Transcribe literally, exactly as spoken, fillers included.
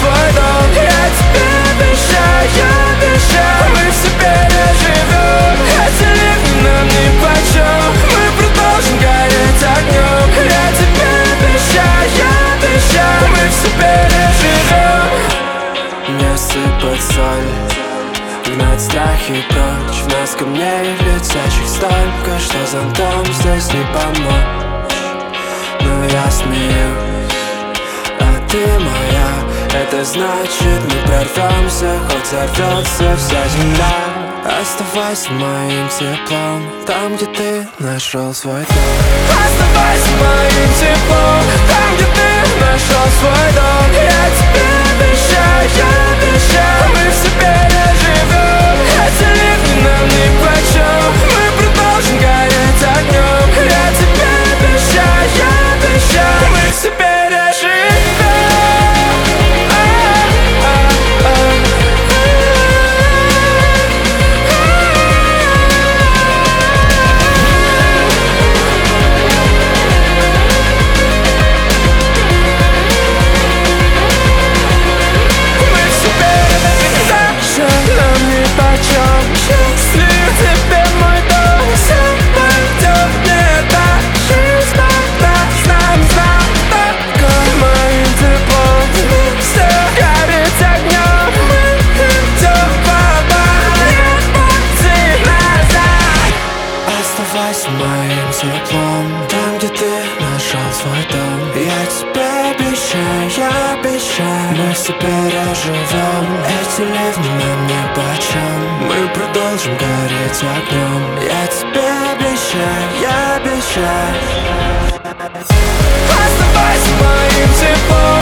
свой дом. Я тебе обещаю, обещаю, мы все переживем. Эти ливни нам нипочем, мы продолжим гореть огнем. Я тебе обещаю, обещаю, мы все переживем. Не сыпать соль, гнать страхи прочь. В нас камней летящих столько, что зонтом здесь не помочь. Но я смеюсь, а ты моя. Это значит, мы прорвемся, хоть взорвется вся земля. Оставайся моим теплом, там, где ты нашел свой дом. Оставайся моим теплом, там, где ты нашел свой дом. Я тебе обещаю, обещаю, мы все переживем. Эти ливни нам нипочем, мы продолжим гореть огнем. Я тебе обещаю, обещаю, мы все переживем. Счастлив теперь мой дом, все пойдет не так. Жизнь тогда с нами только моим теплом. Все горит огнем, мы идем в оборот, пути назад. Оставайся моим теплом, там, где ты нашел свой дом. Я тебе обещаю, обещаю, мы все переживем. Эти ливни нам нипочем, мы продолжим гореть огнем. Я тебе обещаю, я обещаю. Оставайся моим теплом.